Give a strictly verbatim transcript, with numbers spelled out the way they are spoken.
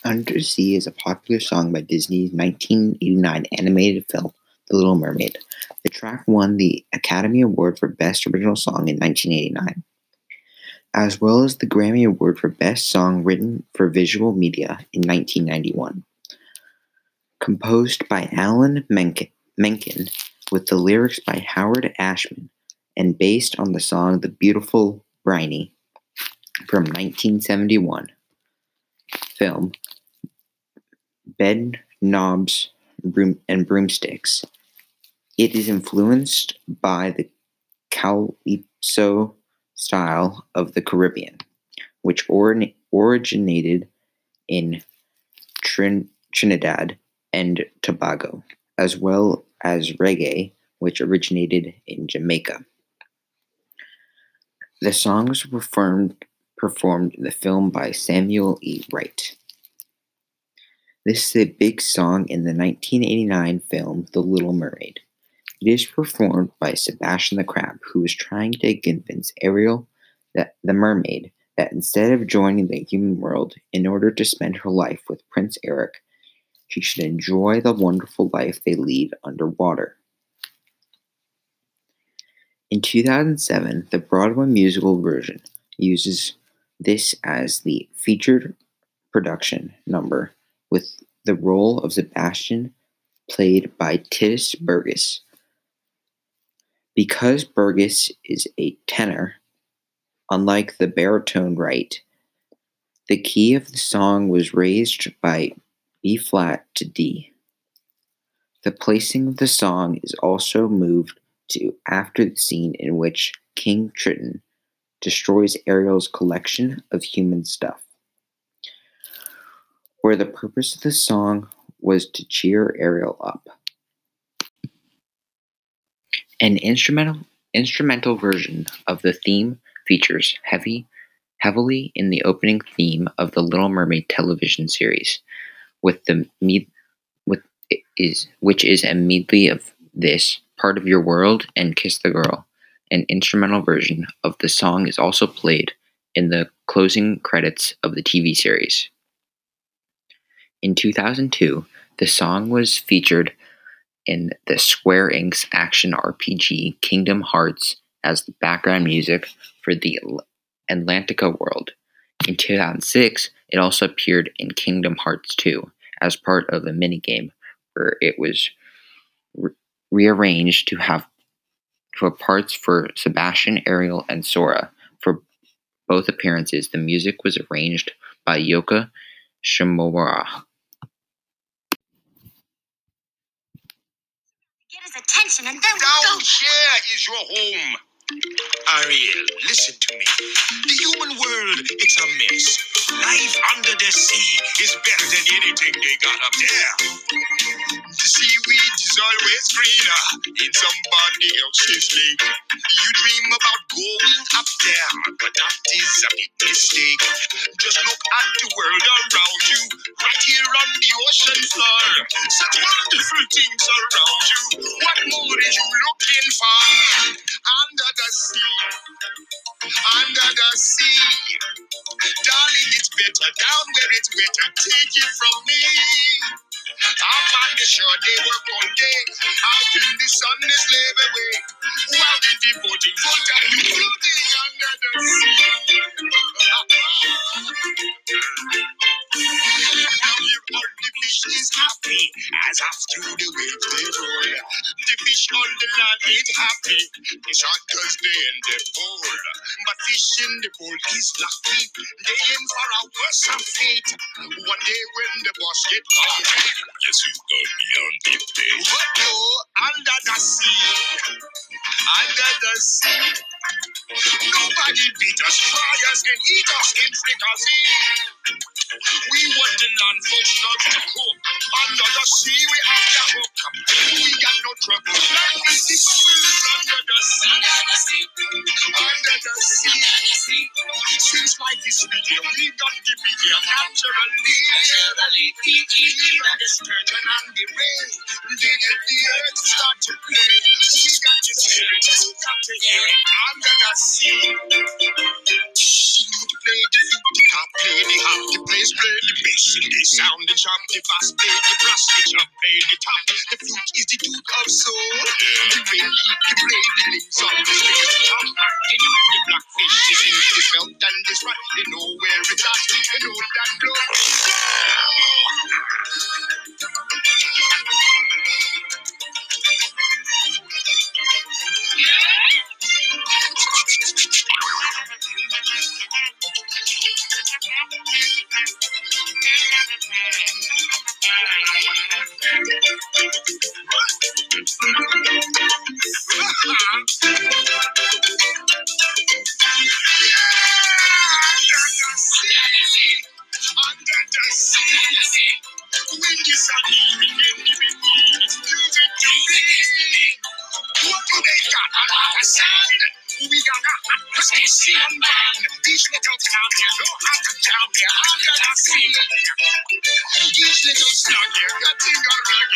Under the Sea is a popular song by Disney's nineteen eighty-nine animated film, The Little Mermaid. The track won the Academy Award for Best Original Song in nineteen eighty-nine, as well as the Grammy Award for Best Song Written for Visual Media in nineteen ninety-one. Composed by Alan Menken, Menken with the lyrics by Howard Ashman, and based on the song The Beautiful Briny from nineteen seventy-one film Bed Knobs Broom and Broomsticks. It is influenced by the calypso style of the Caribbean, which or- originated in Trin- Trinidad and Tobago, as well as reggae, which originated in Jamaica. The song was performed, performed in the film by Samuel E. Wright. This is a big song in the nineteen eighty-nine film The Little Mermaid. It is performed by Sebastian the Crab, who is trying to convince Ariel, that the mermaid, that instead of joining the human world in order to spend her life with Prince Eric, she should enjoy the wonderful life they lead underwater. In two thousand seven, the Broadway musical version uses this as the featured production number, with the role of Sebastian played by Tituss Burgess. Because Burgess is a tenor, unlike the baritone Wright, the key of the song was raised by B flat to D. The placing of the song is also moved to after the scene in which King Triton destroys Ariel's collection of human stuff, where the purpose of the song was to cheer Ariel up. An instrumental instrumental version of the theme features heavy heavily in the opening theme of the Little Mermaid television series, with the with is which is a medley of This, Part of Your World, and Kiss the Girl. An instrumental version of the song is also played in the closing credits of the T V series. In two thousand two, the song was featured in the Square Enix's action R P G Kingdom Hearts as the background music for the Atlantica world. In two thousand six, it also appeared in Kingdom Hearts two as part of a minigame where it was re- rearranged to have for parts for Sebastian, Ariel, and Sora. For both appearances, the music was arranged by Yoko Shimomura. Get his attention and then Down we'll go. here is your home. Ariel, listen to me. The human world, it's a mess. Life under the sea is better than anything they got up there. The seaweed is always greener in somebody else's lake. You dream about going up there, but that is a big mistake. Just look at the world around you, right here on the ocean floor. Such wonderful things around you. What more are you looking for? Under the sea, under the sea. Darling, it's better down where it's wetter. Take it from me. Up on the shore, they work all day. Out in the sun, they slave away. While they devoting full time to floating under the sea. Now here all the fish is happy, as after the waves they roll. The fish on the land ain't happy, it's hot cause they in the bowl. But fish in the bowl is lucky, they in for a worse fate. One day when the boss get hungry, yes, he's gonna be on the plate. But no, under the sea, under the sea, nobody beat us, try us, and eat us in fricassee. We want the land folks not to cook. Under the sea, we have the hook. We got no trouble. Like we see bubbles under the sea. Under the sea. Since life is sweet here, we got to be here naturally. Naturally, even the sturgeon and the ray. They get the earth to start to play. We got to hear it, you got to hear it. Under the sea. The flute play the flute, the cop play the harp, the bass play the bass in the sound. pound and chop the fast play the brass, the chop play the top. The flute is the duke of soul. The way he can play the links on the string at the top. They know the blackfish is in the belt and the spot. They know where it's at. They know that blow. Under the sea, when you saw me, it's music to me. What do they got? A lot of sand. We got a hot Christian band. These little clowns here know how to jump here under the sea. These little slug here got to go